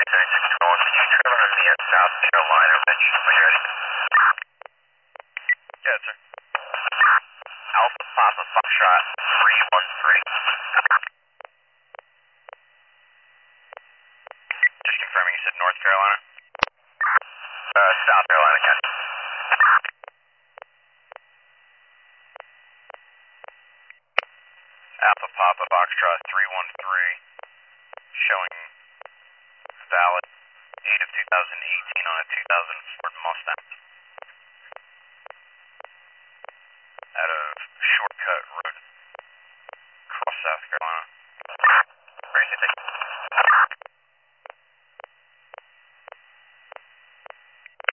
Can you turn on me at South Carolina, Mitch? Are you ready? Yeah, sir. Alpha Papa Foxtrot 313. Just confirming you said North Carolina? South Carolina, County. Alpha Papa Foxtrot 313, showing valid 8 of 2018 on a 2000 Ford Mustang. Out of Shortcut